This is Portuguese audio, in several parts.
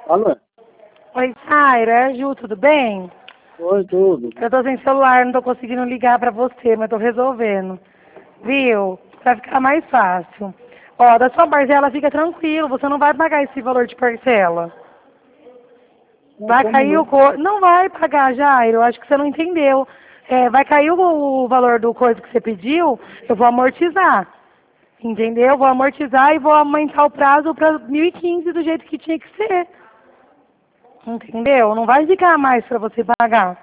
Alô? Oi, Zaira, é a Ju, tudo bem? Oi, tudo. Eu tô sem celular, não tô conseguindo ligar pra você, mas tô resolvendo. Viu? Pra ficar mais fácil. Ó, da sua parcela fica tranquilo, você não vai pagar esse valor de parcela. Não, Vai como cair o não? Não vai pagar, Jairo, eu acho que você não entendeu. É, vai cair o valor do coisa que você pediu, eu vou amortizar. Entendeu? Vou amortizar e vou aumentar o prazo pra 2015 do jeito que tinha que ser. Entendeu? Não vai ficar mais pra você pagar.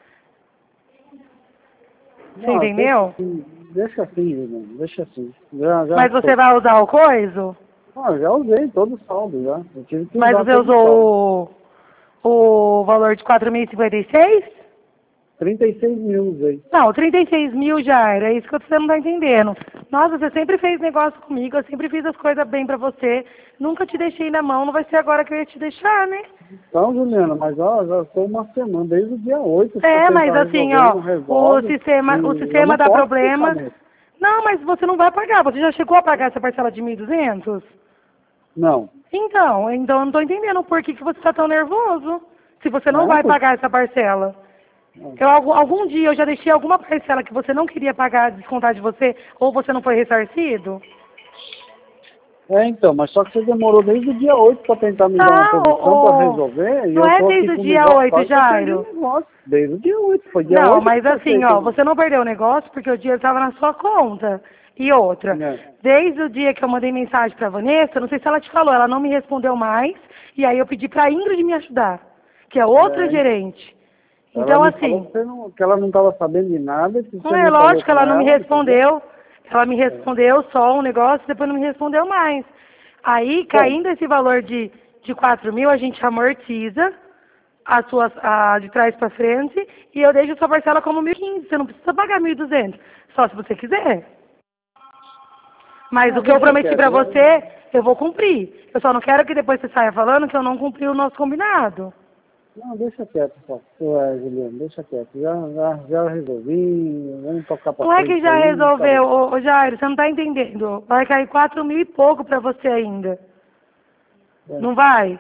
Você Não, entendeu? deixa assim, irmão, deixa assim. Já Mas você foi. vai usar o coiso? Ah, já usei todo o saldo, já. Eu tive que Mas usar você todo o saldo. usou o valor de 4.056? 36 mil usei. Não, 36 mil já era, isso que você não tá entendendo. Nossa, você sempre fez negócio comigo, eu sempre fiz as coisas bem pra você. Nunca te deixei na mão, não vai ser agora que eu ia te deixar, né? Então, Juliana, mas ó, já estou uma semana, desde o dia 8 para É, mas tentar assim, resolver e ó, não o resolve. sistema, o E eu sistema não dá posso ficar problema. nesse. Não, mas você não vai pagar, você já chegou a pagar essa parcela de 1.200? Não. Então eu não tô entendendo por que você tá tão nervoso, se você não É, vai porque... pagar essa parcela. Algum dia eu já deixei alguma parcela que você não queria pagar, descontar de você, ou você não foi ressarcido? então, mas só que você demorou desde o dia 8 para tentar me dar uma Tá, posição para resolver e não eu é tô aqui desde o com o dia negócio 8, quase para perder o Jairo. negócio. Desde o dia 8 foi dia Não, 8 que mas foi assim, feito. ó, você não perdeu o negócio porque o dinheiro estava na sua conta. E outra, Né? desde o dia que eu mandei mensagem pra Vanessa, não sei se ela te falou, ela não me respondeu mais, e aí eu pedi pra Ingrid me ajudar, que é outra É, gerente. ela Então, me falou assim, que ela não estava sabendo de nada, que não você é não falou lógico, com ela não me ela, entendeu? respondeu. Ela me É. respondeu só um negócio, depois não me respondeu mais. Aí, Bom, caindo esse valor de 4 mil, a gente amortiza de trás para frente e eu deixo a sua parcela como 1.015. Você não precisa pagar 1.200, só se você quiser. Mas não, o que eu deixa prometi quieto. pra você, eu vou cumprir. Eu só não quero que depois você saia falando que eu não cumpri o nosso combinado. Não, deixa quieto, só. Juliano, deixa quieto. Já resolvi, vamos tocar para Não é que frente já aí, tá bom. resolveu, ô Jairo, você não tá entendendo. Vai cair 4 mil e pouco pra você ainda. É, Não vai?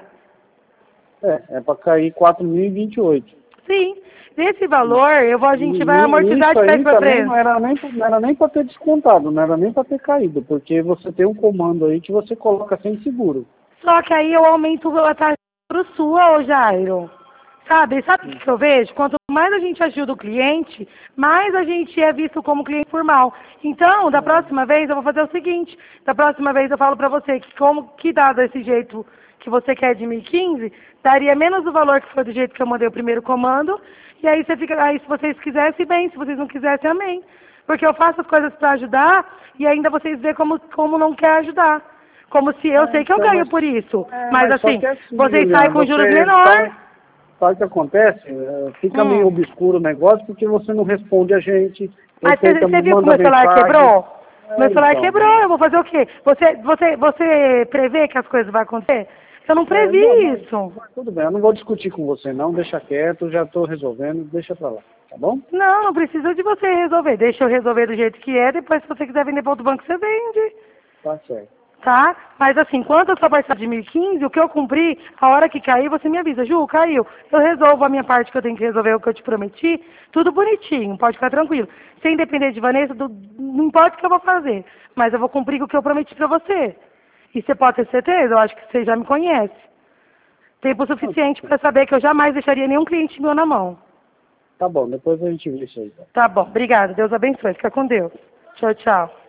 é para cair 4.028. Sim. Nesse valor, a gente vai E amortizar isso de trás aí pra também frente. não era nem para ter descontado, não era nem para ter caído, porque você tem um comando aí que você coloca sem seguro. Só que aí eu aumento a taxa pro sua, ô Jairo. Sabe o que eu vejo? Quanto mais a gente ajuda o cliente, mais a gente é visto como cliente formal. Então, da próxima vez, eu vou fazer o seguinte. Da próxima vez eu falo pra você que como que dá desse jeito que você quer de 1.015, daria menos o valor que foi do jeito que eu mandei o primeiro comando. E aí aí se vocês quisessem, bem. Se vocês não quisessem, amém. Porque eu faço as coisas pra ajudar e ainda vocês veem como não quer ajudar. Como se eu sei que eu Então, ganho por isso. Mas mas só assim, que é assim, vocês saem Juliana, com juros você menor. sabe o que acontece? Fica meio Hum. obscuro o negócio porque você não responde a gente, ou Mas tenta, você viu que o manda meu celular mensagem. quebrou? Meu celular Então, quebrou, eu vou fazer o quê? Você prevê que as coisas vão acontecer? Eu não previ não, isso. mas tudo bem, eu não vou discutir com você não, deixa quieto, já estou resolvendo, deixa pra lá, tá bom? Não, não precisa de você resolver. Deixa eu resolver do jeito que é, depois se você quiser vender para outro banco, você vende. Tá certo. Tá? Mas assim, quanto a sua parcela de 1.015, o que eu cumpri, a hora que cair, você me avisa. Ju, caiu. Eu resolvo a minha parte que eu tenho que resolver, o que eu te prometi. Tudo bonitinho, pode ficar tranquilo. Sem depender de Vanessa, não importa o que eu vou fazer. Mas eu vou cumprir o que eu prometi pra você. E você pode ter certeza, eu acho que você já me conhece. Tempo suficiente para saber que eu jamais deixaria nenhum cliente meu na mão. Tá bom, depois a gente vê isso aí. Tá? Tá bom, obrigada. Deus abençoe. Fica com Deus. Tchau, tchau.